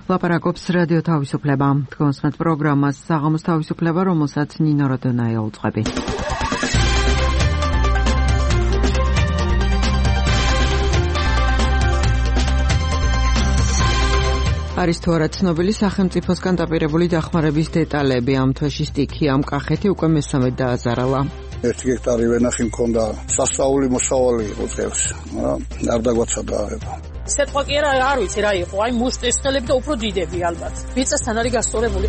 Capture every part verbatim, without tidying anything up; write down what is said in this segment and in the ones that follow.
ლაპარაკობს რადიო თავისუფლება. თქვენსმეთ პროგრამას საღამოს თავისუფლება, რომელსაც ნინო როდონაია უძღვები. არის თუ არა ცნობილი სახელმწიფოსგან დაპირებული დახმარების დეტალები. ამ თვეში სტიქიამ კახეთი უკვე მესამედ დააზარალა. ერთი ჰექტარი ვენახი მქონდა, სასწაული მოსავალი იყო წელს, მაგრამ არ დაგვაცადა აღება. სიტყვა კი არა, არ ვიცი რა იყო, აი მუშტის ხელები და უფრო დიდები ალბათ. მიწასთან არის გასწორებული.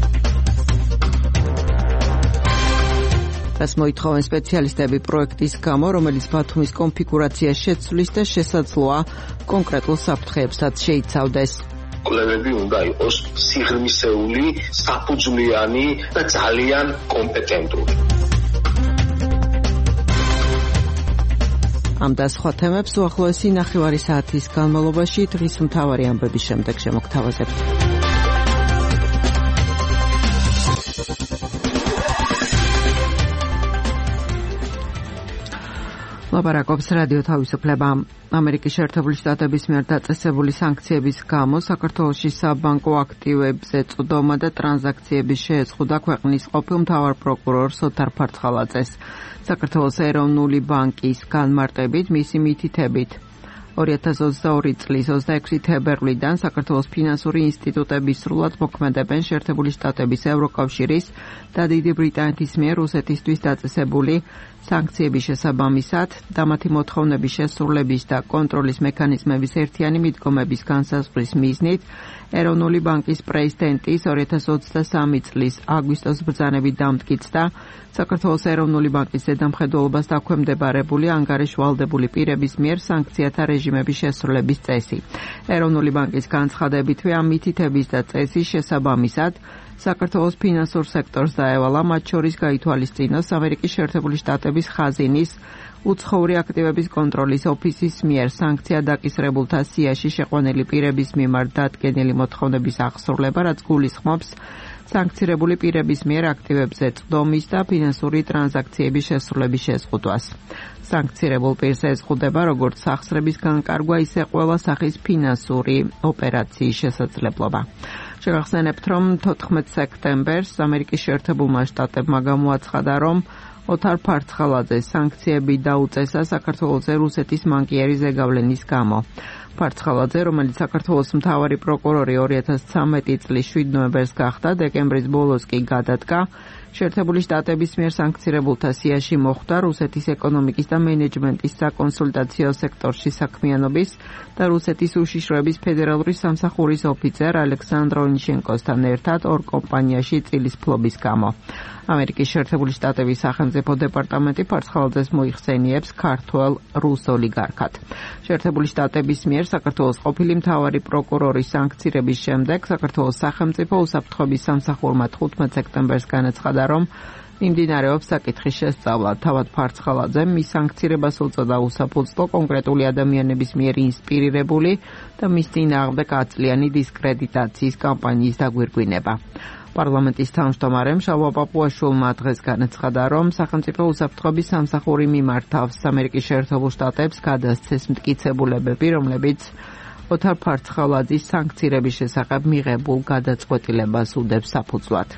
ეს მოითხოვენ სპეციალისტები პროექტის გამო, რომელიც ბათუმის კონფიგურაციას შეცვლის და შესაძლოა კონკრეტულ საფრთხეებსაც შეიცავდეს. კვლევები უნდა იყოს სიღრმისეული, საფუძვლიანი და ძალიან კომპეტენტური. ამ და სხვა თემებს უახლოესი ნახევარი საათის განმავლობაში დღის მთავარი ამბების შემდეგ შემოგთავაზებთ. ლაპარაკობს რადიო თავისუფლება. ამერიკის შეერთებული შტატების მიერ დაწესებული სანქციების გამო საქართველოში საბანკო აქტივებზე წვდომა და ტრანზაქციების შეეზღუდა ქვეყნის ყოფილ მთავარ პროკურორს ოთარ ფარცხალაძეს. საქართველოს ეროვნული ბანკის განმარტებით მისი მითითებით ორი ათას ოცდაორი წლის ოცდაექვსი თებერვლიდან საქართველოს ფინანსური ინსტიტუტები სრულად მოქმედებენ შეერთებული შტატების ევროკავშირის და დიდი ბრიტანეთის მიერ რუსეთისთვის დაწესებული სანქციების შესაბამისად და მათი მოთხოვნების შესრულების და კონტროლის მექანიზმების ერთიანი მიდგომების განსაზღვრის მიზნით ეროვნული ბანკის პრეზიდენტის ორი ათას ოცდასამი წლის აგვისტოს ბრძანებით დამტკიცდა საქართველოს ეროვნული ბანკის ზედამხედველობას დაქვემდებარებული ანგარიშვალდებული პირების მიერ სანქციათა რეჟიმების შესრულების წესი. ეროვნული ბანკის განცხადებითვე ამ მითითების და წესის შესაბამისად საქართველოს ფინანსურ სექტორს დაევალა მათ შორის გაითვალისწინოს ამერიკის შეერთებული შტატების ხაზინის უცხოური აქტივების კონტროლის ოფისის მიერ სანქცია დაკისრებულთა სიაში შეყვანილი პირების მიმართ დადგენილი მოთხოვნების აღსრულება, რაც გულისხმობს სანქცირებული პირების მიერ აქტივებზე წვდომის და ფინანსური ტრანზაქციების შესრულების შეზღუდვას. სანქცირებულ პირს ეზღუდება როგორც სახსრების განკარგვა, ისე ყველა სახის ფინანსური ოპერაციის შესაძლებლობა. შეგახსენებთ, რომ თოთხმეტ სექტემბერს ამერიკის შეერთებულმა შტატებმა გამოაცხადა, რომ ოთარ ფარცხალაძეს სანქციები დაუწესა საქართველოზე რუსეთის მანკიერი ზეგავლენის გამო. ფარცხალაძე, რომელიც საქართველოს მთავარი პროკურორი ორი ათას ცხრამეტი წლის შვიდ ნოემბერს გახდა, დეკემბრის ბოლოს კი გადადგა. შეერთებული შტატების მიერ სანქცირებულთა სიაში მოხვდა რუსეთის ეკონომიკის და მენეჯმენტის საკონსულტაციო სექტორში საქმიანობის და რუსეთის უშიშროების ფედერალური სამსახურის ოფიცერ ალექსანდრ ონიშენკოსთან ერთად ორ კომპანიაში წილის ფლობის გამო. ამერიკის შეერთებული შტატების სახელმწიფო დეპარტამენტი ფარცხალაძეს მოიხსენიებს ქართველ რუს ოლიგარქად. შეერთებული შტატების მიერ საქართველოს ყოფილი მთავარი პროკურორის სანქცირების შემდეგ საქართველოს სახელმწიფო უსაფრთხოების სამსახურმა თხუთმეტ სექტემბერს განაცხადა, რომ მიმდინარეობს საკითხის შესწავლა. თავად ფარცხალაძემ მის სანქცირებას უწოდა უსაფუძვლო კონკრეტული ადამიანების მიერ ინსპირირებული და მის წინააღმდეგ ათწლიანი დისკრედიტაციის კამპანიის დაგვირგვინება. პარლამენტის თავმჯდომარემ შალვა პაპუაშვილმა დღეს განაცხადა, რომ სახელმწიფო უსაფრთხოების სამსახური მიმართავს ამერიკის შეერთებულ შტატებს გადასცეს მტკიცებულებები, რომლებიც ოთარ ფარცხალაძის სანქცირების შესახებ მიღებულ გადაწყვეტილებას უდევს საფუძვლად.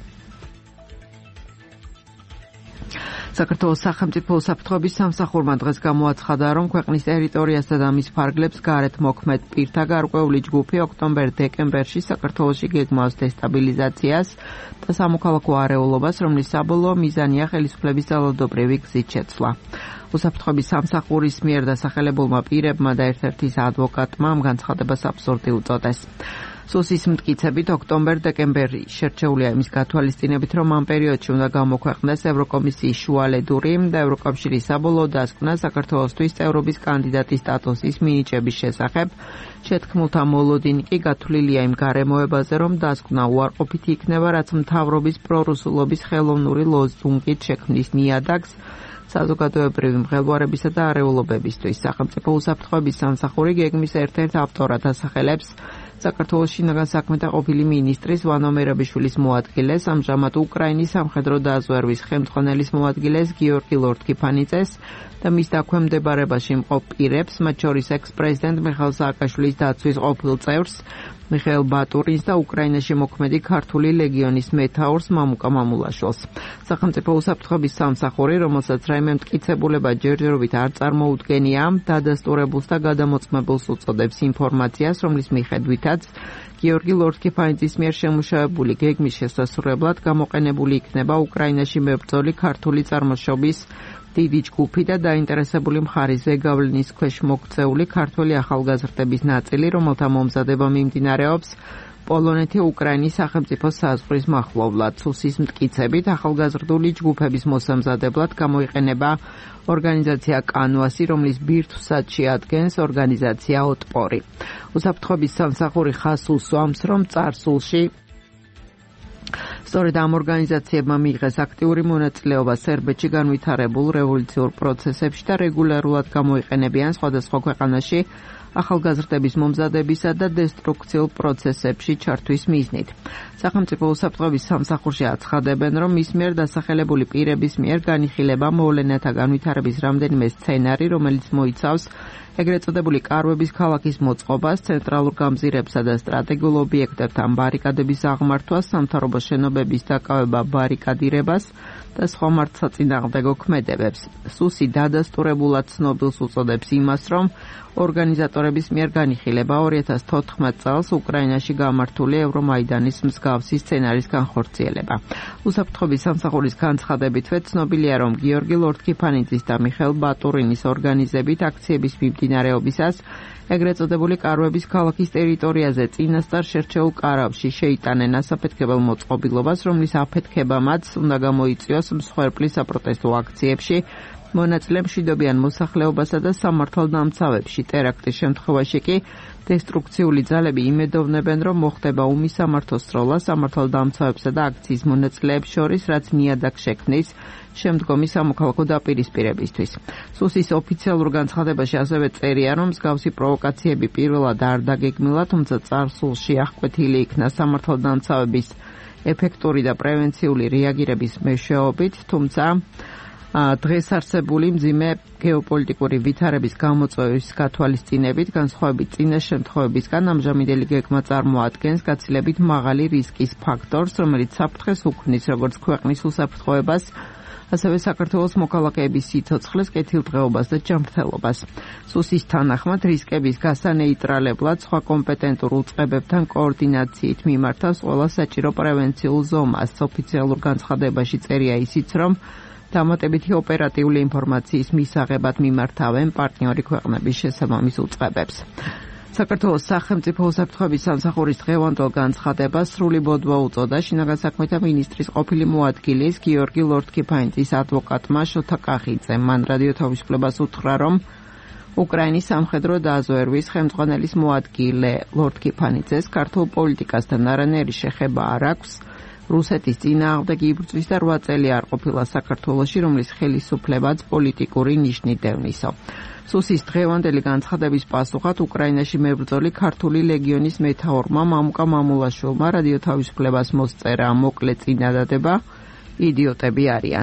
საქართველოს სახელმწიფო უსაფრთხოების სამსახურმა დღეს გამოაცხადა, რომ ქვეყნის ტერიტორიასა და მის ფარგლებს გარეთ მოქმედ პირთა გარკვეული ჯგუფი ოქტომბერ-დეკემბერში საქართველოში გეგმავს დესტაბილიზაციას და სამოქალაქო არეულობას, რომლის საბოლოო მიზანია ხელისუფლების ძალადობრივი გზით შეცვლა. უსაფრთხოების სამსახურის მიერ დასახელებულმა პირებმა და ერთ-ერთი ადვოკატმა ამ განცხადებას აბსურდი უწოდეს. სუსის მტკიცებით ოქტომბერ-დეკემბერი შერჩეულია იმის გათვალისწინებით, რომ ამ პერიოდში უნდა გამოქვეყნდეს ევროკომისიის შუალედური და ევროკავშირის საბოლოო დასკვნა საქართველოსთვის წევრობის კანდიდატის სტატუსის მინიჭების შესახებ. შეთქმულთა მოლოდინი კი გათვლილია იმ გარემოებაზე, რომ დასკვნა უარყოფითი იქნება, რაც მთავრობის პრორუსულობის ხელოვნური ლოზუნგით შექმნის ნიადაგს საზოგადოებრივი მღელვარებისა და არეულობებისთვის. სახელმწიფო უსაფრთხოების სამსახური გეგმის ერთ-ერთ ავტორად ასახელებს საქართველოს შინაგან საქმეთა ყოფილი მინისტრის ვანო მერაბიშვილის მოადგილეს, ამჟამად უკრაინის სამხედრო დაზვერვის ხელმძღვანელის მოადგილეს გიორგი ლორთქიფანიძეს და მის დაქვემდებარებაში მყოფ პირებს, მათ შორის ექს-პრეზიდენტ მიხაილ სააკაშვილის დაცვის ყოფილ წევრს მიხეილ ბატურინს და უკრაინაში მოქმედი ქართული ლეგიონის მეთაურს მამუკა მამულაშვილს. სახელმწიფო უსაფრთხოების სამსახური, რომელსაც რაიმე მტკიცებულება ჯერჯერობით არ წარმოუდგენია, დადასტურებულს და გადამოწმებულს უწოდებს ინფორმაციას, რომლის მიხედვითაც გიორგი ლორთქიფანიძის მიერ შემუშავებული გეგმის შესასრულებლად გამოყენებული იქნება უკრაინაში მებრძოლი ქართული წარმოშობის დიდი ჯგუფი და დაინტერესებული მხარის ზეგავლენის ქვეშ მოქცეული ქართველი ახალგაზრდების ნაწილი, რომელთა მომზადება მიმდინარეობს პოლონეთი-უკრაინის სახელმწიფო საზღვრის მახლობლად. სუსის მტკიცებით, ახალგაზრდული ჯგუფების მოსამზადებლად გამოიყენება ორგანიზაცია კანვასი, რომლის ბირთვსაც შეადგენს ორგანიზაცია ოტპორი. უსაფრთხოების სამსახური ხაზს უსვამს, რომ წარსულში სწორედ ამ ორგანიზაციებმა მიიღეს აქტიური მონაწილეობა სერბეთში განვითარებულ რევოლუციურ პროცესებში და რეგულარულად გამოიყენებიან სხვადასხვა ქვეყანაში ახალგაზრდების მომზადებისა და დესტრუქციულ პროცესებში ჩართვის მიზნით. სახელმწიფო უსაფრთხოების სამსახურში აცხადებენ, რომ მის მიერ დასახელებული პირების მიერ განიხილება მოვლენათა განვითარების რამდენიმე სცენარი, რომელიც მოიცავს ეგრეთ წოდებული კარვების ქალაქის მოწყობას, ცენტრალურ გამზირებსა და სტრატეგიულ ობიექტებთან ბარიკადების აღმართვას, სამთავრობო შენობების დაკავება ბარიკადირებას და სხვა მართლსაწინააღმდეგო ქმედებებს. სუსი დადასტურებულად ცნობილს უწოდებს იმას, რომ ორგანიზატორების მიერ განიხილება ორი ათას თოთხმეტ წელს უკრაინაში გამართული ევრომაიდანის მსგავსი სცენარის განხორციელება. უსაფრთხოების სამსახურის განცხადებითვე ცნობილია, რომ გიორგი ლორთქიფანიძის და მიხეილ ბატურინის ორგანიზებით აქციების მიმდინარეობისას ეგრეთ წოდებული კარვების ქალაქის ტერიტორიაზე წინასწარ შერჩეულ კარავში შეიტანენ ასაფეთქებელ მოწყობილობას, რომლის აფეთქებამაც უნდა გამოიწვიოს მსხვერპლის საპროტესტო აქციებში, მონაწილე მშვიდობიან მოსახლეობასა და სამართალდამცავებში. ტერაქტის შემთხვევაში კი დესტრუქციული ძალები იმედოვნებენ, რომ მოხდება უმისამართო სროლა სამართალდამცავებსა და აქციის მონაწილეებს შორის, რაც ნიადაგს შექმნის შემდგომი სამოქალაქო დაპირისპირებისთვის. სუსის ოფიციალურ განცხადებაში ასევე წერია, რომ მსგავსი პროვოკაციები პირველად არ დაგეგმილა, თუმცა წარსულში აღკვეთილი იქნა სამართალდამცავების ეფექტური და პრევენციული რეაგირების მეშვეობით, თუმცა დღეს არსებული მძიმე გეოპოლიტიკური ვითარების გამოწვევის გათვალისწინებით, განსხვავებით წინა შემთხვევებისგან, ამჟამინდელი გეგმა წარმოადგენს გაცილებით მაღალი რისკის ფაქტორს, რომელიც საფრთხეს უქმნის როგორც ქვეყნის უსაფრთხოებას, ასევე საქართველოს მოქალაქეების სიცოცხლეს, კეთილდღეობას და ჯანმრთელობას. სუსის თანახმად, რისკების გასანეიტრალებლად სხვა კომპეტენტურ უწყებებთან კოორდინაციით მიმართავს ყველა საჭირო პრევენციულ ზომას. ოფიციალურ განცხადებაში წერია ისიც, რომ დამატებითი ოპერატიული ინფორმაციის მისაღებად მიმართავენ პარტნიორი ქვეყნების შესაბამის უწყებებს. საქართველოს სახელმწიფო უსაფრთხოების სამსახურის დღევანდელ განცხადებას სრული ბოდვა უწოდა შინაგან საქმეთა მინისტრის ყოფილი მოადგილის გიორგი ლორთქიფანიძის ადვოკატმა შოთა კახიძემ. მან რადიო თავისუფლებას უთხრა, რომ უკრაინის სამხედრო დაზვერვის ხელმძღვანელის მოადგილე ლორთქიფანიძეს ქართულ პოლიტიკასთან არანაირი შეხება არ აქვს. რუსეთის წინააღმდეგ იბრძვის და რვა წელი არ ყოფილა საქართველოში, რომლის ხელისუფლებაც პოლიტიკური ნიშნით დევნისო. სუსის დღევანდელი განცხადების პასუხად უკრაინაში მებრძოლი ქართული ლეგიონის მეთაურმა მამუკა მამულაშვილმა რადიო თავისუფლებას მოსწერა მოკლე წინადადება იდიოტები არიან.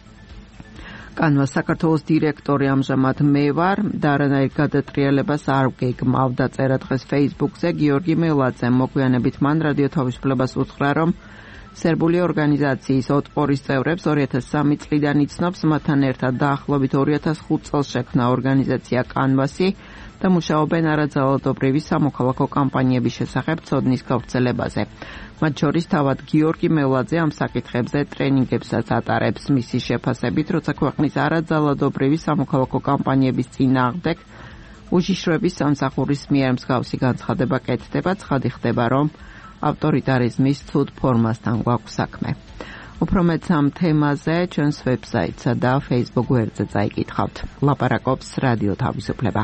კანვას საქართველოს დირექტორი ამჟამად მე ვარ და არანაირ გადატრიალებას არ გეგმავ, დაწერა დღეს Facebook-ზე გიორგი მელაძემ. მოგვიანებით მან რადიო თავისუფლებას უთხრა, რომ სერბული ორგანიზაციის ოტპორის წევრებს ორი ათას სამი წლიდან იცნობს, მათთან ერთად დაახლოებით ორი ათას ხუთ წელს შექმნა ორგანიზაცია კანვასი და მუშაობენ არაძალადობრივი სამოქალაქო კამპანიების შესახებ ცოდნის გავრცელებაზე. მათ შორის თავად გიორგი მელაძე ამ საკითხებზე ტრენინგებსაც ატარებს. მისი შეფასებით, როცა ქვეყნის არაძალადობრივი სამოქალაქო კამპანიების წინააღმდეგ უშიშროების სამსახურის მიერ მსგავსი განცხადება კეთდება, ცხადი ხდება, რომ ავტორიტარიზმის ცუდ ფორმასთან გვაქვს საქმე. უფრო მეტს ამ თემაზე ჩვენს ვებსაიტსა და Facebook გვერდზე წაიკითხავთ. ლაპარაკობს რადიო თავისუფლება.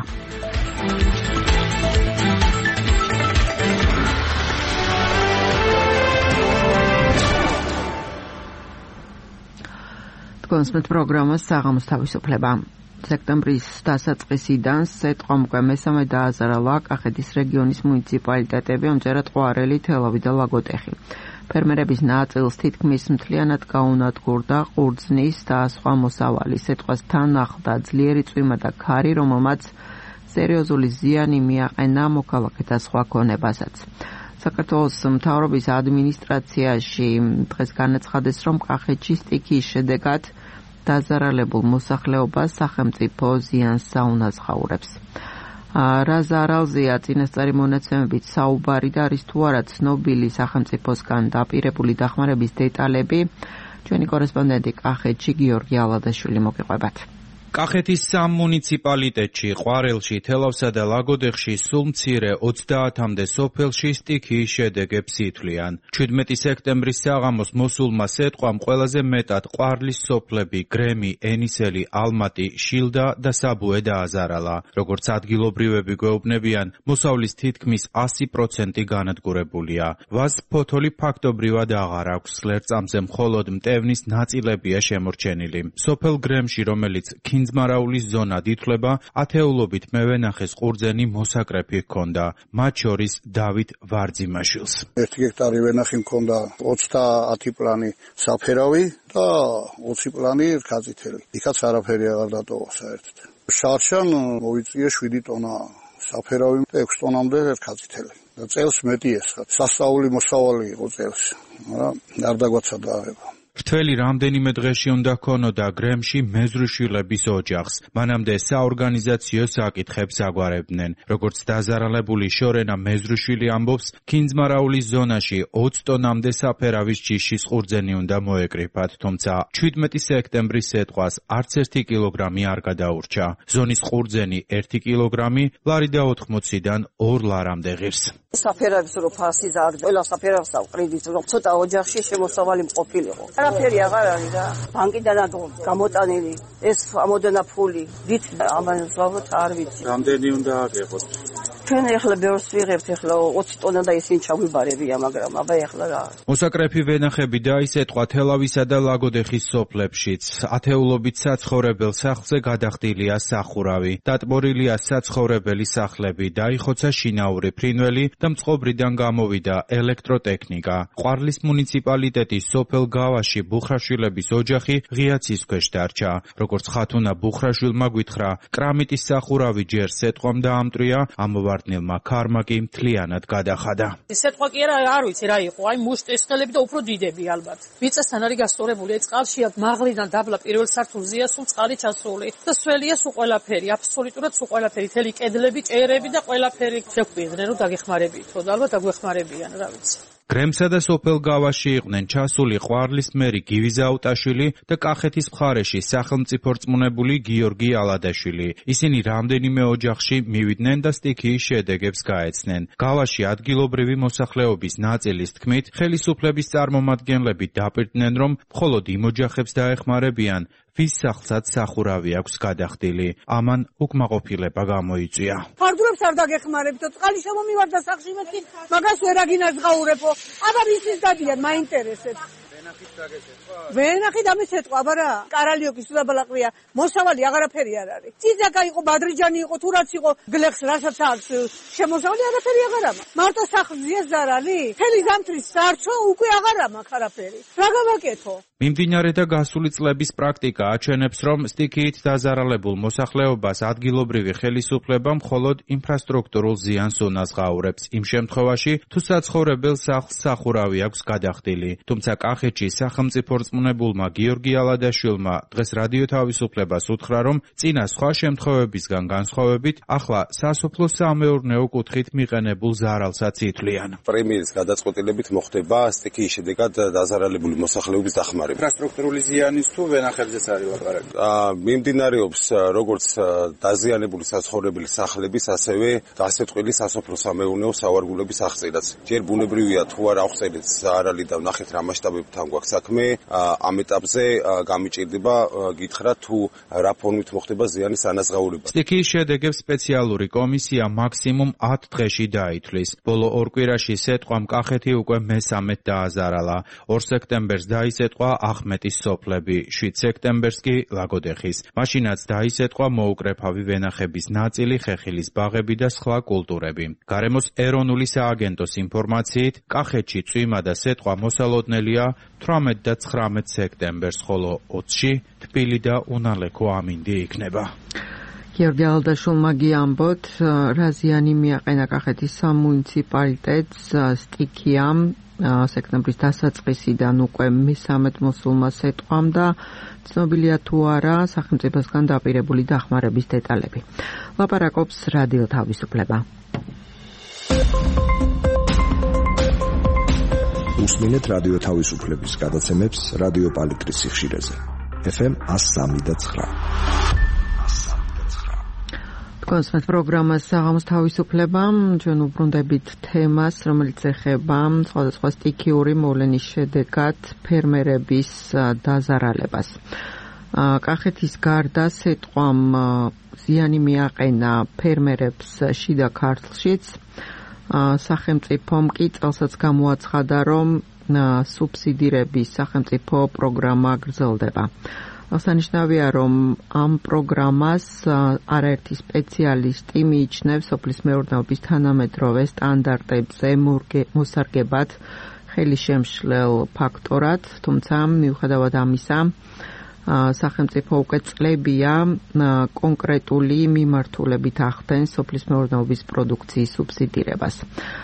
თქვენს პროგრამას საღამოს თავისუფლება. სექტემბრის დასაწყისიდან სეტყვამკვე მესამე დააზარალა კახეთის რეგიონის მუნიციპალიტეტები ამჯერად ყვარელი, თელავი და ლაგოდეხი. ფერმერების ნაწილს თითქმის მთლიანად გაუნადგურდა ყურძნის და სხვა მოსავალი. სეტყვას თან ახლდა ძლიერი წვიმა და ქარი, რომელმაც სერიოზული ზიანი მიაყენა მოქალაქეთა სხვა ქონებასაც. საქართველოს მთავრობის ადმინისტრაციაში დღეს განაცხადეს, რომ კახეთში სტიქიის შედეგად დაზარალებულ მოსახლეობას სახელმწიფო ზიანს საუნაზღაურებს. რა ზარალზეა წინასწარი მონაცემებით საუბარი და არის თუ არა ცნობილი სახელმწიფოსგან დაპირებული დახმარების დეტალები, ჩვენი კორესპონდენტი კახეთში გიორგი ალადაშვილი მოგიყვებათ. კახეთის სამ მუნიციპალიტეტში, ყვარელში, თელავსა და ლაგოდეხში სულ მცირე ოცდაათამდე სოფელში სტიქიის შედეგებს ითვლიან. ჩვიდმეტი სექტემბრის საღამოს მოსულმა სეტყვამ ყველაზე მეტად ყვარლის სოფლები გრემი, ენისელი, ალმატი, შილდა და საბუე დააზარალა. როგორც ადგილობრივები გვეუბნებიან, მოსავლის თითქმის ასი პროცენტი განადგურებულია. ვაზ ფოთოლი ფაქტობრივად აღარ აქვს, ლერწამზე მხოლოდ მტევნის ნაწილებია შემორჩენილი. სოფელ გრემში, რომელიც კინძმარაულის ზონად ითვლება, ათეულობით მევენახეს ყურძენი მოსაკრეფი ჰქონდა, მათ შორის დავით ვარძიმაშვილს. ერთი ჰექტარი ვენახი მქონდა ოცდაათი პლანი საფერავი და ოცი პლანი რქაწითელი. იქაც არაფერი აღარ დატოვა საერთოდ. შარშან მოიწია შვიდი ტონა საფერავი და ექვსი ტონამდე რქაწითელი. და წელს მეტი ესხა. სასწაული მოსავალი იყო წელს, მაგრამ არ დაგვაცადა აღება. რთველი რამდენიმე დღეში უნდა ქონოდა გრემში მეზრუშვილების ოჯახს. მანამდე საორგანიზაციო საკითხებს აგვარებდნენ. როგორც დაზარალებული შორენა მეზრუშვილი ამბობს, კინძმარაულის ზონაში ოცი ტონამდე საფერავის ჯიშის ყურძენი უნდა მოეკრიფათ, თუმცა ჩვიდმეტი სექტემბრის სეტყვას არც ერთი კილოგრამი არ გადაურჩა. ზონის ყურძენი ერთი კილოგრამი, ლარი და ოთხმოციდან ორ ლარამდე ღირს. საფერავის რო ფასი და ყველა საფერავს ავყრიდით, რომ ცოტა ოჯახში შემოსავალი მყოფილიყო. არაფერი აღარ არის და ბანკიდან გამოტანილი ეს ამოდენა ფული ვით ამან ზავოთ არ ვიცი. რამდენი უნდა აგებოთ? ჩვენ ახლა ბევრს ვიღებთ, ახლა ოცი ტონა და ისინი ჩაგვიბარებია, მაგრამ აბა ახლა რა. მოსაკრეფი ვენახები დაისეტყვა თელავისა და ლაგოდეხის სოფლებშიც. ათეულობით საცხოვრებელ სახლზე გადახდილია სახურავი. დატბორილია საცხოვრებელი სახლები, დაიხოცა შინაური ფრინველი და მწყობრიდან გამოვიდა ელექტროტექნიკა. ყვარლის მუნიციპალიტეტის სოფელ გავაში ბუხრაშვილების ოჯახი ღიაცის ქვეშ დარჩა. როგორც ხათუნა ბუხრაშვილმა გვითხრა, კრამიტის სახურავი ჯერ სეტყვამ დაამტრია, ამოვარდნილმა ქარმა კი მთლიანად გადახადა. სეტყვა კი არა, არ ვიცი რა იყო, აი მუშტესხელები და უფრო დიდები ალბათ. მიწასთან არის გასწორებული, ეს წყალშია მაღლიდან დაბლა პირველ სართულზეა სულ წყალი ჩასრული და სველია სულ ყველაფერი, აბსოლუტურად სულ ყველაფერი, თელი კედლები, ჭერები და ყველაფერი. შეგვიდნენ რომ დაგეხმარებითო და ალბათ დაგვეხმარებიან, რა ვიცი. გრემსა და სოფელ გავაში იყვნენ ჩასული ყვარლის მერი გივი ზაუტაშვილი და კახეთის მხარეში სახელმწიფო რწმუნებული გიორგი ალადაშვილი. ისინი რამდენიმე ოჯახში მივიდნენ და სტიქიის შედეგებს გაეცნენ. გავაში ადგილობრივი მოსახლეობის ნაწილის თქმით, ხელისუფლების წარმომადგენლები დაპირდნენ, რომ მხოლოდ იმ ოჯახებს დაეხმარებიან, ვის სახლსაც სახურავი აქვს გადახდილი. ამან უკმაყოფილება გამოიწვია. ფარდურებს არ დაგეხმარებთო, წყალი შემომივარდა სახლში, მეთქი მაგას ვერ აგინაზღაურებო. აბა ისის დადიან, მაინტერესებს. ვენახი დამისეტყვა, აბა რა, კარალიოკის უდაბალაყრია, მოსავალი აღარაფერი არ არის. წიზაკა იყო, ბადრიჯანი იყო, თუ რაც იყო, გლეხს რასაც აქვს, შემოსავალი არაფერი აღარ აქვს. მარტო სახლზეა ზარალი? თელი ზამთრის სარჩო უკვე აღარ აქვს არაფერი. რა გავაკეთო? მიმდინარე და გასული წლების პრაქტიკა აჩვენებს, რომ სტიქიით დაზარალებულ მოსახლეობას ადგილობრივი ხელისუფლება მხოლოდ ინფრასტრუქტურულ ზიანს უნაზღაურებს. იმ შემთხვევაში, თუ საცხოვრებელ სახლს სახურავი აქვს გადახდილი. თუმცა კახეთში სახელმწიფო რწმუნებულმა გიორგი ალადაშვილმა დღეს რადიო თავისუფლებას უთხრა, რომ წინა სხვა შემთხვევებისგან განსხვავებით, ახლა სასოფლო-სამეურნეო კუთხით მიყენებულ ზარალსაც ითვლიან. პრემიის გადაწყვეტილებით მოხდება სტიქიის შედეგად დაზარალებული მოსახლეობის დახმარება. ინფრასტრუქტურული ზიანის თუ ვენახებზეც არის ლაპარაკი. მიმდინარეობს როგორც დაზიანებული საცხოვრებელი სახლების, ასევე დასეტყვილი სასოფლო-სამეურნეო სავარგულების აღწერაც. ჯერ ბუნებრივია თუ არ აღწერეთ ზარალი და ნახეთ რა მასშტაბებთან გვაქვს საქმე, ამ ეტაპზე გამიჭირდება გითხრათ თუ რა ფორმით მოხდება ზიანის ანაზღაურება. სტიქიის შედეგებს სპეციალური კომისია მაქსიმუმ ათ დღეში დაითვლის. ბოლო ორ კვირაში სეტყვამ კახეთი უკვე მესამედ დააზარალა. ორ სექტემბერს დაისეტყვა ახმეტის სოფლები, შვიდ სექტემბერს კი ლაგოდეხის. მაშინაც დაისეტყვა მოუკრეფავი ვენახების ნაწილი, ხეხილის ბაღები და სხვა კულტურები. გარემოს ეროვნული სააგენტოს ინფორმაციით, კახეთში წვიმა და სეტყვა მოსალოდნელია თვრამეტ და ცხრამეტ სექტემბერს, ხოლო ოცში თბილი და უნალექო ამინდი იქნება. გიორგი ალდაშულმა გიამბოთ, რა ზიანი მიაყენა კახეთის მუნიციპალიტეტს სტიქიამ სექტემბრის დასაწყისიდან უკვე მესამედ მოსულმა სეტყვამ და ცნობილია თუ არა სახელმწიფოსგან დაპირებული დახმარების დეტალები. ლაპარაკობს რადიო თავისუფლება. უსმინეთ რადიო თავისუფლების გადაცემებს რადიო პალიტრის სიხშირეზე. ეფ ემ one oh three point nine. კონსმეთ პროგრამას საღამოს თავისუფლება, ჩვენ უბრუნდებით თემას, რომელიც ეხება სხვადასხვა სტიქიური მოვლენის შედეგად ფერმერების დაზარალებას. კახეთის გარდა სეტყვამ ზიანი მიაყენა ფერმერებს შიდა ქართლშიც. სახელმწიფომ კი წელსაც გამოაცხადა, რომ სუბსიდირების სახელმწიფო პროგრამა გრძელდება. აღსანიშნავია, რომ ამ პროგრამას არაერთი სპეციალისტი მიიჩნევს სოფლის მეურნეობის თანამედროვე სტანდარტებზე მოსარგებად ხელისშემშლელ ფაქტორად, თუმცა მიუხედავად ამისა, სახელმწიფო უკვე წლებია კონკრეტული მიმართულებით ახდენს სოფლის მეურნეობის პროდუქციის სუბსიდირებას.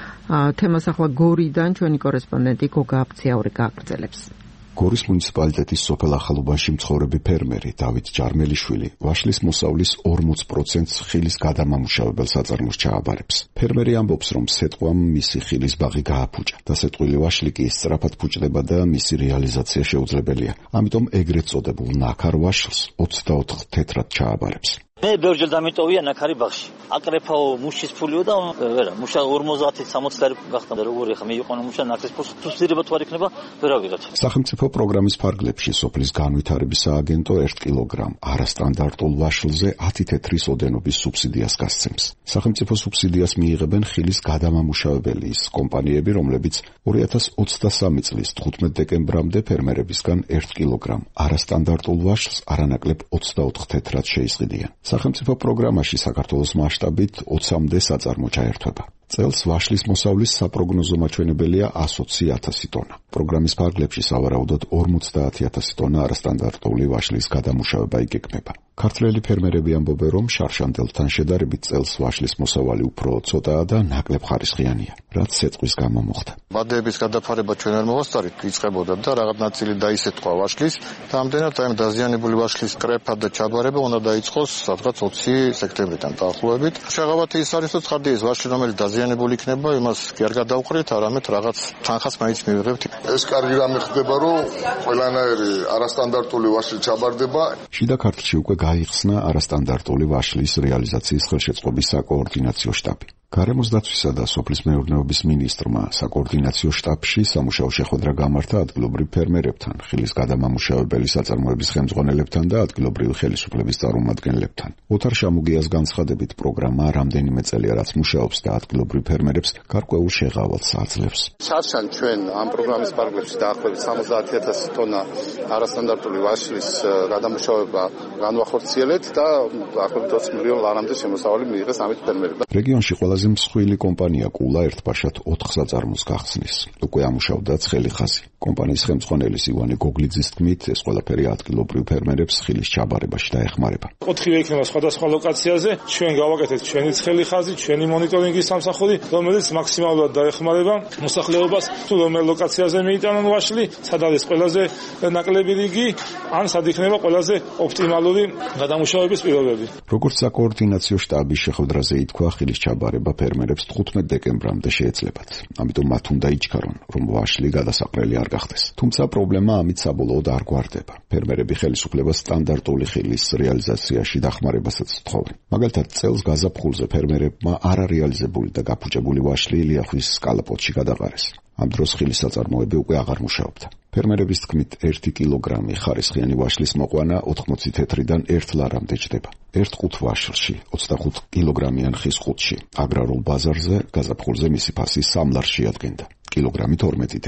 თემას ახლა გორიდან ჩვენი კორესპონდენტი გოგა აფციაური გააგრძელებს. გორის მუნიციპალიტეტის სოფელ ახალუბანში მცხოვრები ფერმერი დავით ჯარმელიშვილი ვაშლის მოსავლის ორმოც პროცენტს ხილის გადამამუშავებელ საწარმოს ჩააბარებს. ფერმერი ამბობს, რომ სეტყვამ მისი ხილის ბაღი გააფუჭა. დასეტყვილი ვაშლი კი სწრაფად ფუჭდება და მისი რეალიზაცია შეუძლებელია. ამიტომ ეგრეთ წოდებულ ნაქარ ვაშლს ოცდაოთხ თეთრად ჩააბარებს. მე ბევრჯერ დამიტოვია ნაქარი ბაღში. აკრეფაო მუშის ფულიო და ვერა, მუშა ორმოცი სამოცი ლარი გახდა და როგორი ხა მე იყვანო მუშა ნაკლის ფულს სუბსიდირება თუ არ იქნება, ვერ ავიღოთ. სახელმწიფო პროგრამის ფარგლებში სოფლის განვითარების სააგენტო ერთ კილოგრამ არასტანდარტულ ვაშლზე ათი თეთრის ოდენობის სუბსიდიას გასცემს. სახელმწიფო სუბსიდიას მიიღებენ ხილის გადამამუშავებელი ის კომპანიები, რომლებიც ორი ათას ოცდასამი წლის თხუთმეტ დეკემბრამდე ფერმერებისგან ერთ კილოგრამ არასტანდარტულ ვაშლს არანაკლებ ოცდაოთხ თეთრად შეისყიდიან. სახელმწიფო პროგრამაში საქართველოს მასშტაბით ოცამდე საწარმო ჩაერთვება. წელს ვაშლის მოსავლის საპროგნოზო მაჩვენებელია one hundred twenty thousand ტონა. პროგრამის ფარგლებში სავარაუდოდ ორმოცდაათი ათასი ტონა არასტანდარტული ვაშლის გადამუშავება იგეგმება. ქართველი ფერმერები ამბობენ, რომ შარშანდელთან შედარებით წელს ვაშლის მოსავალი უფრო ცოტაა და ნაკლებ ხარისხიანია, რაც სეტყვის გამო მოხდა. ბადეების გადაფარება ჩვენ არ მოვასწარით, იწყებოდა და რაღაც ნაწილი დაისეტყვა ვაშლის და ამდენად აი დაზიანებული ვაშლის კრეფა და ჩაბარება უნდა დაიწყოს სადღაც ოცი სექტემბრიდან დაახლოებით. შეღავათი ის არის, რომ ცხადია ეს ვაშლი, რომელიც დაზიანებული იქნება, იმას კი არ გადავყრით, არამედ რაღაც თანხას მაინც მივიღებთ. ეს კარგი რამე ხდება, რომ ყველანაირი არასტანდარტული ვაშლი ჩაბარდება. შიდა ქართლში უკვე გაიხსნა არასტანდარტული ვაშლის რეალიზაციის ხელშეწყობის საკოორდინაციო შტაბი. გარემოს დაცვისა და სოფლის მეურნეობის მინისტრმა საკოორდინაციო შტაბში სამუშაო შეხვედრა გამართა ადგილობრივ ფერმერებთან, ხილის გადამამუშავებელი საწარმოების ხელმძღვანელებთან და ადგილობრივი ხელისუფლების წარმომადგენლებთან. ოთარ შამუგიას განცხადებით, პროგრამა რამდენიმე წელია რაც მუშაობს და ადგილობრივ ფერმერებს გარკვეულ შეღავალს აძლევს. შარშან ჩვენ ამ პროგრამის ფარგლებში დაახლოებით სამოცდაათი ათასი ტონა არასტანდარტული ვაშლის გადამუშავება განვახორციელეთ და დაახლოებით ოცი მილიონი ლარამდე შემოსავალი მიიღეს ამით ფერმერებმა. რეგიონში ყველა მსხვილი კომპანია კულა ერთბაშად ოთხ საწარმოს გახსნის. უკვე ამუშავდა ცხელი ხაზი. კომპანიის ხელმძღვანელის ივანე გოგლიძის თქმით, ეს ყველაფერი ადგილობრივ ფერმერებს ხილის ჩაბარებაში დაეხმარება. ოთხივე იქნება სხვადასხვა ლოკაციაზე, ჩვენ გავაკეთეთ ჩვენი ცხელი ხაზი, ჩვენი მონიტორინგის სამსახური, რომელიც მაქსიმალურად დაეხმარება მოსახლეობას, თუ რომელ ლოკაციაზე მიიტანონ ვაშლი, სად არის ყველაზე ნაკლები რიგი, ან სად იქნება ყველაზე ოპტიმალური გადამუშავების პირობები. როგორც საკოორდინაციო შტაბის შეხვედრაზე ითქვა, ხილის ჩაბარება ფერმერებს თხუთმეტ დეკემბრამდე შეეძლებათ. ამიტომ მათ უნდა იჩქარონ, რომ ვაშლი გადასაყრელი არ გახდეს. თუმცა პრობლემა ამით საბოლოოდ არ გვარდება. ფერმერები ხელისუფლებას სტანდარტული ხილის რეალიზაციაში დახმარებასაც თხოვენ. მაგალითად, წელს გაზაფხულზე ფერმერებმა არარეალიზებული და გაფუჭებული ვაშლი ლიახვის კალაპოტში გადაყარეს. ამ დროს ხილის საწარმოები უკვე აღარ მუშაობდა. ფერმერების თქმით, ერთი კილოგრამი ხარისხიანი ვაშლის მოყვანა ოთხმოცი თეთრიდან ერთ ლარამდე ჯდება. ერთ ყუთ ვაშლში, ოცდახუთ კილოგრამიან ხის ყუთში, აგრარულ ბაზარზე გაზაფხულზე მისი ფასი სამ ლარს შეადგენდა. კილოგრამით ორმოცი თეთრი.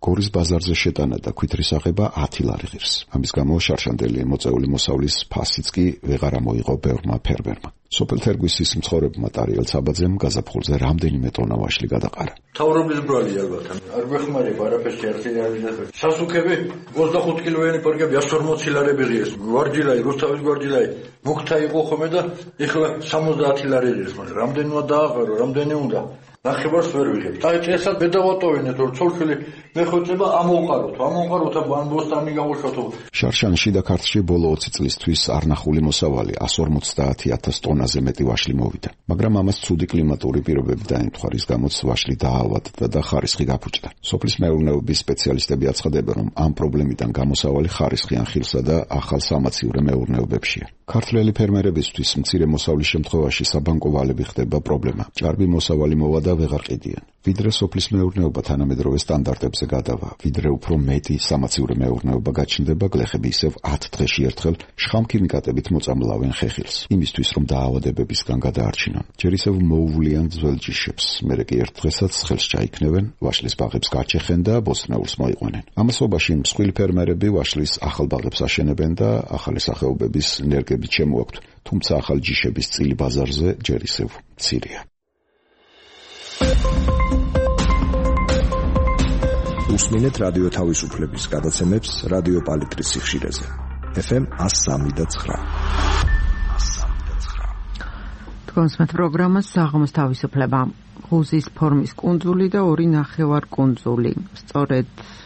გორის ბაზარზე შეტანა და ქვითრის აღება ათი ლარი ღირს. ამის გამო შარშანდელი მოწეული მოსავლის ფასიც კი ვეღარ ამოიღო ბევრმა ფერმერმა. სოფელ თერგვისის მცხოვრებმა ტარიელ საბაძემ გაზაფხულზე რამდენიმე ტონა ვაშლი გადაყარა. თავრობის ბრალი ალბათ. არ გვეხმარება არაფერში არ შეიძლება. სასუქები ოცდახუთი კილოიანი პარკები εκατს ორმოცი ლარები ღირს. გვარჯილაი, რუსთავის გვარჯილაი მუქთა იყო ხოლმე და ეხლა სამოცდაათი ლარი ღირს. მაგრამ რამდენია დააყარო, რამდენი უნდა? ნახევარს ვერ ვიღებ. აი წესად ბედავატოვინეთ, რომ ცოლხილი მეხოწება ამოვყაროთ, ამოვყაროთ ან ბოსტანი გავუშვათო. შარშან შიდა ქართლში ბოლო ოცი წლისთვის არნახული მოსავალი εκατს ორმოცდაათი ათას ტონაზე მეტი ვაშლი მოვიდა. მაგრამ ამას ცუდი კლიმატური პირობები დაემთხვა, რის გამოც ვაშლი დაავადდა და ხარისხი გაფუჭდა. სოფლის მეურნეობის სპეციალისტები აცხადებენ, რომ ამ პრობლემიდან გამოსავალი ხარისხიან ხილსა და ახალ სამაციურე მეურნეობებშია. ქართველი ფერმერებისთვის მცირე მოსავლის შემთხვევაში საბანკო ვალები ხდება პრობლემა. ჭარბი მოსავალი მოვა და ვეღარ ყიდიან. ვიდრე სოფლის მეურნეობა თანამედროვე სტანდარტებზე გადავა, ვიდრე უფრო მეტი სამაციურე მეურნეობა გაჩნდება, გლეხები ისევ ათ დღეში ერთხელ შხამქიმიკატებით მოწამლავენ ხეხილს. იმისთვის, რომ დაავადებებისგან გადაარჩინონ, ჯერ ისევ მოუვლიან ძველ ჯიშებს, მერე კი ერთ დღესაც ხელს ჩაიქნევენ, ვაშლის ბაღებს გაჩეხენ და ბოსტნეულს მოიყვანენ. ამასობაში მსხვილი ფერმერები ვაშლის ახალ ბაღებს აშენებენ და ახალი სახეობების ნერგებით შემოაქვთ, თუმცა ახალ ჯიშების წილი ბაზარზე ჯერ ისევ მცირეა. უსმინეთ რადიო თავისუფლების გადაცემებს რადიო პალიტრის სიხშირეზე. ეფ ემ εκατს სამი და ცხრა. თქვენსმეთ პროგრამას საღამოს თავისუფლება. ღუზის ფორმის კუნძული და ორი ნახევარ კუნძული. სწორედ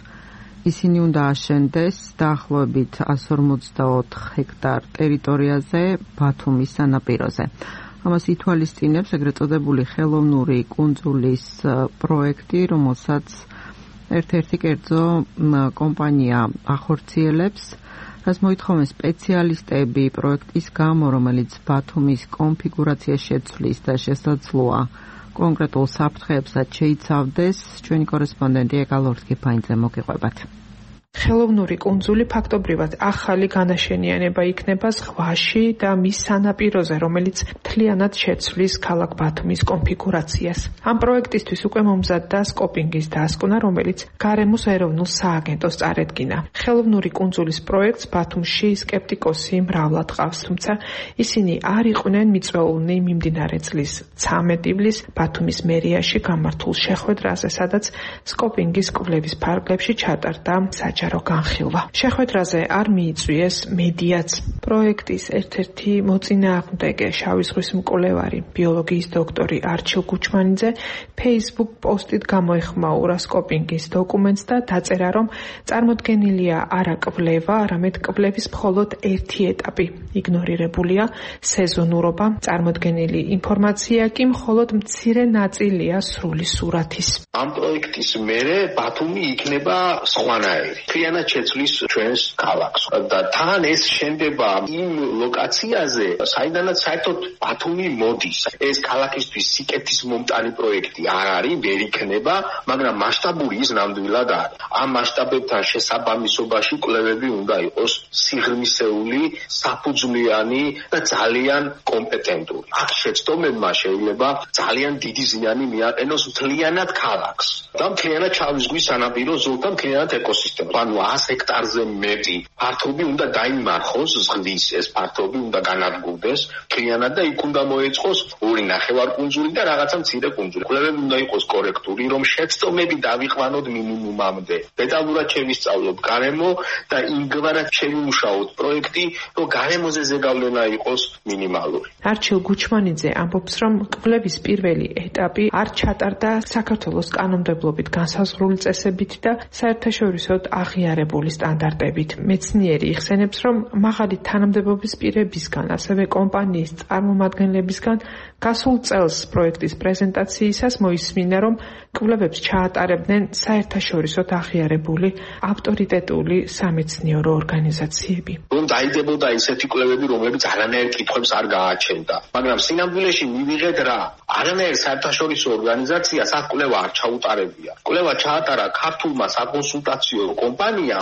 ისინი უნდა აშენდეს დაახლოებით εκατს ორმოცდაოთხ ჰექტარ ტერიტორიაზე ბათუმის სანაპიროზე. ამას ითვალისწინებს ეგრეთ წოდებული ხელოვნური კუნძულის პროექტი, რომელსაც ერთ-ერთი კერძო კომპანია ახორციელებს, რაც მოითხოვენ სპეციალისტები პროექტის გამო, რომელიც ბათუმის კონფიგურაციას შეცვლის და შესაძლოა კონკრეტულ საფრთხეებსაც შეიცავდეს. ჩვენი კორესპონდენტი ეკალორსკი ფაინზე მოგიყვებათ. ხელოვნური კუნძული ფაქტობრივად ახალი განაშენიანება იქნება ზღვაში და მის სანაპიროზე, რომელიც მთლიანად შეცვლის ქალაქ ბათუმის კონფიგურაციას. ამ პროექტისთვის უკვე მომზადდა სკოპინგის დასკვნა, რომელიც გარემოს ეროვნულ სააგენტოს წარედგინა. ხელოვნური კუნძულის პროექტს ბათუმში სკეპტიკოსი მრავლად ყავს, თუმცა ისინი არ იყვნენ მიწვეულნი მიმდინარე წლის ცამეტ ივლისს ბათუმის მერიაში გამართულ შეხვედრაზე, სადაც სკოპინგის კვლევის ფარგლებში ჩატარდა საჯარო განხილვა. შეხვედრაზე არ მიიწვიეს მედიაც. პროექტის ერთ-ერთი მოწინააღმდეგე შავი ზღვის მკვლევარი, ბიოლოგიის დოქტორი არჩილ გუჩმანიძე Facebook პოსტით გამოეხმაურა სკოპინგის დოკუმენტს და დაწერა, რომ წარმოდგენილია არა კვლევა, არამედ კვლევის მხოლოდ ერთი ეტაპი. იგნორირებულია სეზონურობა, წარმოდგენილი ინფორმაცია კი მხოლოდ მცირე ნაწილია სრული სურათის. ამ პროექტის მერე ბათუმი იქნება სხვანაირი. მთლიანად შეცვლის ჩვენს ქალაქს და თან ეს შენდება იმ ლოკაციაზე, საიდანაც საერთოდ ბათუმი მოდის. ეს ქალაქისთვის სიკეთის მომტანი პროექტი არ არის, ვერ იქნება, მაგრამ მასშტაბური ის ნამდვილად არის. ამ მასშტაბებთან შესაბამისობაში კვლევები უნდა იყოს სიღრმისეული, საფუძვლიანი და ძალიან კომპეტენტური. აქ შეცდომებმა შეიძლება ძალიან დიდი ზიანი მიაყენოს მთლიანად ქალაქს და მთლიანად შავი ზღვის სანაპირო ზოლთან მთლიანად ეკოსისტემას. ანუ ას ჰექტარზე მეტი ფართობი უნდა დაიმარხოს ზღვის, ეს ფართობი უნდა განადგურდეს მთლიანად და იქ უნდა მოეწყოს ორი ნახევარკუნძული და რაღაცა მცირე კუნძული. კვლევები უნდა იყოს კორექტული, რომ შეცდომები დავიყვანოთ მინიმუმამდე. დეტალურად შევისწავლოთ გარემო და იმგვარად შევიმუშაოთ პროექტი, რომ გარემოზე ზეგავლენა იყოს მინიმალური. არჩილ გუჩმანიძე ამბობს, რომ კვლევის პირველი ეტაპი არ ჩატარდა საქართველოს კანონმდებლობით განსაზღვრული წესებით და საერთაშორისოდ აღიარებული სტანდარტებით. მეცნიერი იხსენებს, რომ მაღალი თანამდებობის პირებისგან, ასევე კომპანიის წარმომადგენლებისგან გასულ წელს პროექტის პრეზენტაციისას მოისმინა, რომ კვლევებს ჩაატარებდნენ საერთაშორისოდ აღიარებული ავტორიტეტული სამეცნიერო ორგანიზაციები. რომ დაიდებოდა ისეთი კვლევები, რომლებიც არანაირ კითხვებს არ გააჩენდა, მაგრამ სინამდვილეში მივიღეთ რა, არანაირ საერთაშორისო ორგანიზაციას აქ კვლევა არ ჩაუტარებია. კვლევა ჩაატარა ქართულმა საკონსულტაციო კომპანიამ,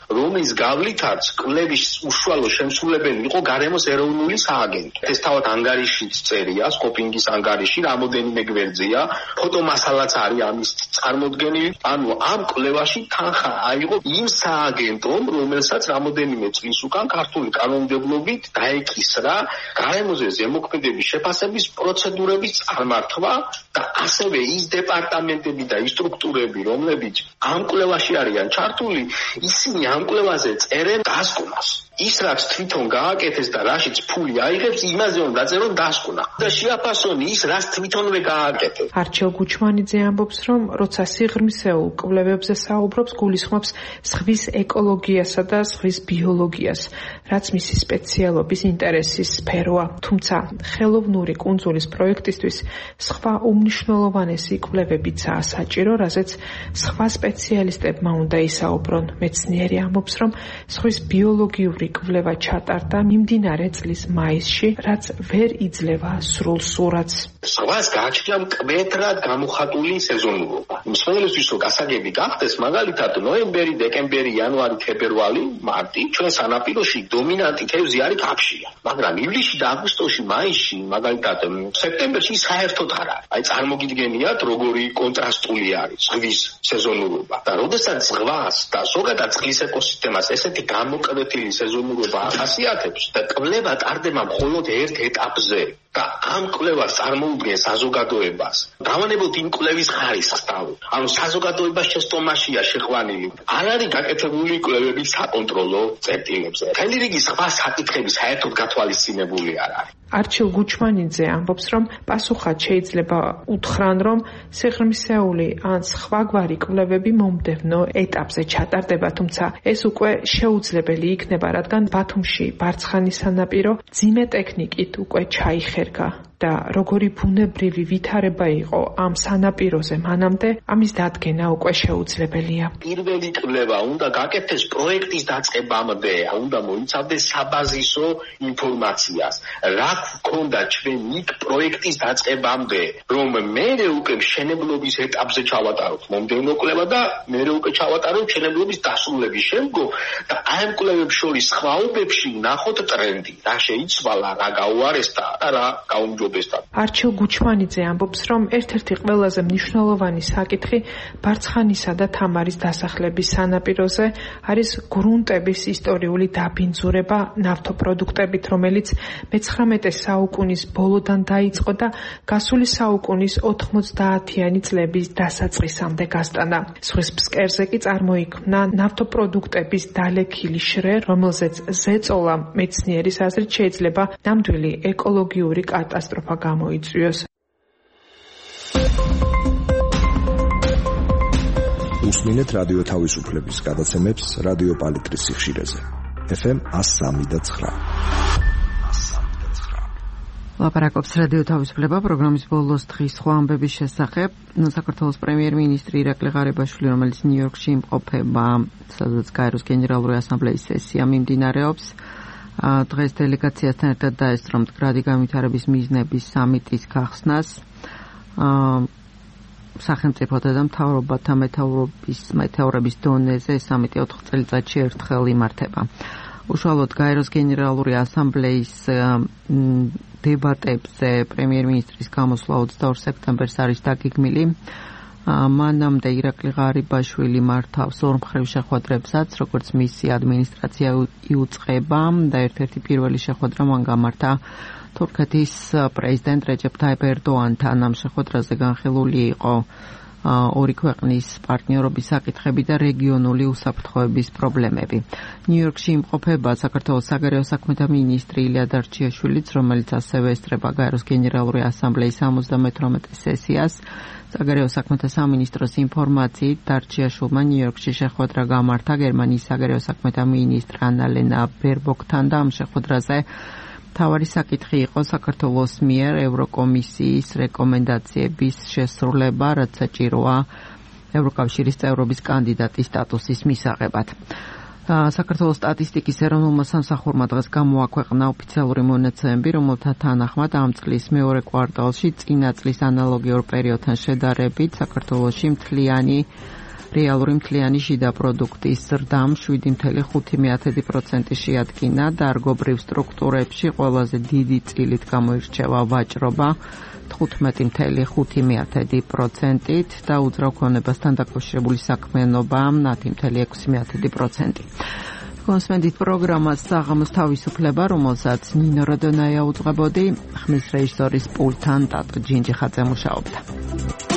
რომლის გავლითაც კვლევის უშუალო შემსრულებელი იყო გარემოს ეროვნული სააგენტო. ეს თავად ანგარიშიც წერია, სკოპინგის ანგარიში, რამოდენიმე გვერდზეა, ფოტომასალაც არის ამის წარმოდგენილი. ანუ ამ კვლევაში თანხა აიღო იმ სააგენტომ, რომელსაც რამოდენიმე წლის უკან ქართული კანონმდებლობით დაეკისრა გარემოზე ზემოქმედების შეფასების პროცედურების წარმართვა და ასევე ის დეპარტამენტები და ის სტრუქტურები, რომლებიც ამ კვლევაში არიან ჩართული, ისინი ამ კვლევაზე წერენ დასკვნას. ის რაც თვითონ გააკეთეს და რაშიც ფული აიღებს, იმაზე უნდა დაწერონ დასკვნა და შეაფასონ ის, რაც თვითონვე გააკეთეს. არჩილ გუჩმანიძე ამბობს, რომ როცა სიღრმისეულ კვლევებზე საუბრობს, გულისხმობს ზღვის ეკოლოგიასა და ზღვის ბიოლოგიას, რაც მისი სპეციალობის ინტერესის სფეროა. თუმცა ხელოვნური კუნძულის პროექტისთვის სხვა უმნიშვნელოვანესი კვლევებიცაა საჭირო, რაზეც სხვა სპეციალისტებმა უნდა ისაუბრონ. მეცნიერი ამბობს, რომ ზღვის ბიოლოგიური კვლევა ჩატარდა მიმდინარე წლის მაისში, რაც ვერ იძლევა სრულ სურათს. ზღვას გააჩნია მკვეთრად გამოხატული სეზონურობა. მსმენელისთვის რომ გასაგები გახდეს, მაგალითად ნოემბერი, დეკემბერი, იანვარი, თებერვალი, მარტი ჩვენ სანაპიროში დომინანტი თევზი არის კაფშია. მაგრამ ივლისში და აგვისტოში, მაისში, მაგალითად სექტემბერში საერთოდ არ არის. აი წარმოგიდგენიათ, როგორი კონტრასტული არის ზღვის სეზონურობა. და როდესაც ზღვას და ზოგადად წყლის ეკოსისტემას ესეთი გამოკვეთილი სეზონურობა ახასიათებს და კვლევა ტარდება მხოლოდ ერთ ეტაპზე და ამ კვლევას წარმოუდგენს საზოგადოებას. დავანებოთ იმ კვლევის ხარისხს თავი. ანუ საზოგადოებას შეცდომაშია შეყვანილი. არ არის გაკეთებული კვლევების საკონტროლო წერტილებზე. მთელი რიგი სხვა საკითხები საერთოდ გათვალისწინებული არ არის. არჩილ გუჩმანიძე ამბობს, რომ პასუხად შეიძლება უთხრან, რომ სიღრმისეული ან სხვაგვარი კვლევები მომდევნო ეტაპზე ჩატარდება, თუმცა ეს უკვე შეუძლებელი იქნება, რადგან ბათუმში ბარცხანის სანაპირო ძიმე ტექნიკით უკვე ჩაიხერგა და როგორი ბუნებრივი ვითარება იყო ამ სანაპიროზე მანამდე, ამის დადგენა უკვე შეუძლებელია. პირველი კვლევა უნდა გაკეთდეს პროექტის დაწყებამდე, უნდა მოიცავდეს საბაზისო ინფორმაციას. რა გქონდა ჩვენ იქ პროექტის დაწყებამდე, რომ მერე უკვე მშენებლობის ეტაპზე ჩავატაროთ მომდევნო კვლევა და მერე უკვე ჩავატაროთ მშენებლობის დასრულების შემდგომ და ამ კვლევებს შორის სხვაობებში ნახოთ ტრენდი, რა შეიცვალა, რა გაუარესდა და რა გაუმჯობესდა. არჩილ გუჩმანიძე ამბობს, რომ ერთ-ერთი ყველაზე მნიშვნელოვანი საკითხი ბარცხანისა და თამარის დასახლების სანაპიროზე არის გრუნტების ისტორიული დაბინძურება ნავთობპროდუქტებით, რომელიც მეცხრამეტე საუკუნის ბოლოდან დაიწყო და გასული საუკუნის ოთხმოცდაათიანი წლების დასაწყისამდე გასტანა. ზღვის ფსკერზე კი წარმოიქმნა ნავთობპროდუქტების დალექილი შრე, რომელზეც ზეწოლა მეცნიერის აზრით შეიძლება ნამდვილი ეკოლოგიური კატასტროფა გამოიწვიოს. უსმინეთ რადიო თავისუფლების გადაცემებს რადიო პალიტრის სიხშირეზე. ეფ ემ one oh three და nine. ლაპარაკობს რადიო თავისუფლება პროგრამის ბოლოს დღის სხვა ამბების შესახებ. საქართველოს პრემიერ-მინისტრი ირაკლი ღარიბაშვილი, რომელიც ნიუ-იორკში იმყოფება, სადაც გაეროს გენერალური ასამბლეის სესია მიმდინარეობს, დღეს დელეგაციასთან ერთად დაესწრო მდგრადი განვითარების მიზნების სამიტის გახსნას. სახელმწიფოთა და მთავრობათა მეთაურობის მეთაურების დონეზე სამიტი ოთხ წელიწადში ერთხელ იმართება. უშუალოდ გაეროს გენერალური ასამბლეის დებატებზე პრემიერ-მინისტრის გამოსვლა ოცდაორ სექტემბერს არის დაგეგმილი. მანამდე ირაკლი ღარიბაშვილი მართავს ორმხრივ შეხვედრებსაც, როგორც მისი ადმინისტრაცია იუწყება და ერთ-ერთი პირველი შეხვედრა მან გამართა თურქეთის პრეზიდენტ რეჯეპ ტაიპ ერდოანთან. ამ შეხვედრაზე განხილული იყო ორი ქვეყნის პარტნიორობის საკითხები და რეგიონული უსაფრთხოების პრობლემები. ნიუ-იორკში იმყოფება საქართველოს საგარეო საქმეთა მინისტრი ილია დარჩიაშვილიც, რომელიც ასევე ესწრება გაეროს გენერალური ასამბლეის სამოცდამეთვრამეტე სესიას. საგარეო საქმეთა სამინისტროს ინფორმაციით დარჩიაშვილმა ნიუ-იორკში შეხვედრა გამართა გერმანიის საგარეო საქმეთა მინისტრ ანალენა ბერბოკთან და ამ შეხვედრაზე მთავარი საკითხი იყო საქართველოს მიერ ევროკომისიის რეკომენდაციების შესრულება, რაც საჭიროა ევროკავშირის წევრობის კანდიდატის სტატუსის მისაღებად. საქართველოს სტატისტიკის ეროვნულმა სამსახურმა დღეს გამოაქვეყნა ოფიციალური მონაცემები, რომელთა თანახმად ამ წლის მეორე კვარტალში წინა წლის ანალოგიურ პერიოდთან შედარებით საქართველოში მთლიანი რეალური მთლიანი შიდა პროდუქტის ზრდამ შვიდი ფاصლე ხუთი პროცენტი შეადგინა, დარგობრივ სტრუქტურებში ყველაზე დიდი წილით გამოირჩევა ვაჭრობა თხუთმეტი ფاصლე ხუთი პროცენტით და უძრავ ქონებასთან დაკავშირებული საქმიანობა ათი ფاصლე ექვსი პროცენტი. კონსმენდით პროგრამას საღამოს თავისუფლება, რომელსაც ნინო როდონაია უძღვებოდი, ხმის რეჟისორის პულტთან ტატო ჯინჯიხაძე მუშაობდა.